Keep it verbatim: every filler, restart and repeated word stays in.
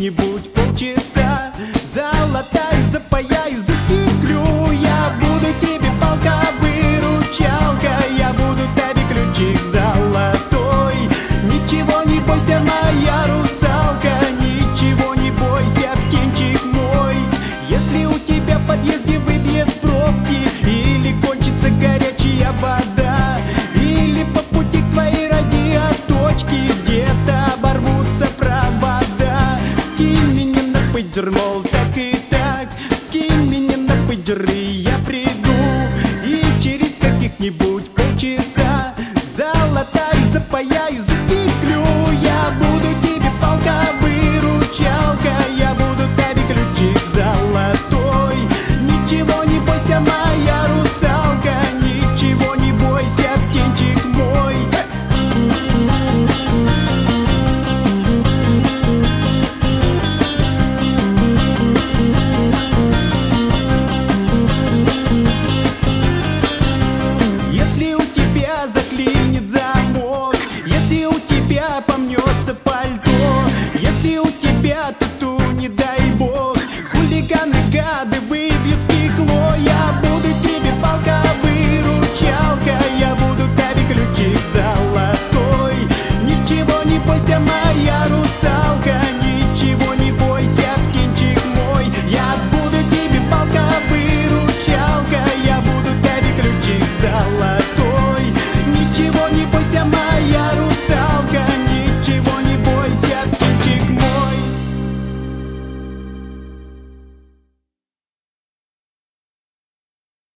каких-нибудь полчаса. Золотаю, запаяю, застеклю. Я буду тебе палка-выручалка, я буду тебе ключик золотой. Ничего не бойся, моя русалка, ничего не бойся, птенчик мой. Если у тебя в подъезде выбьет пробки, или кончится горячая вода, или по пути к твоей радиоточке где-то оборвутся провода, скинь меня на пейджер, мол, так и так. Скинь меня на пейджер, и я приду. И через каких-нибудь полчаса золотаю, запаяю, застеклю. Я буду тебе палка-выручалка, я буду тебе ключик золотой. Ничего не бойся, моя русалка, ничего не бойся, птенчик мой. Если у тебя заклинит замок, если у тебя помнется пальто, если у тебя тату, не дай бог, хулиганы, гады выбьют стекло, я буду тебе палка-выручалка, я буду тебе ключик золотой. Ничего не бойся, моя русалка,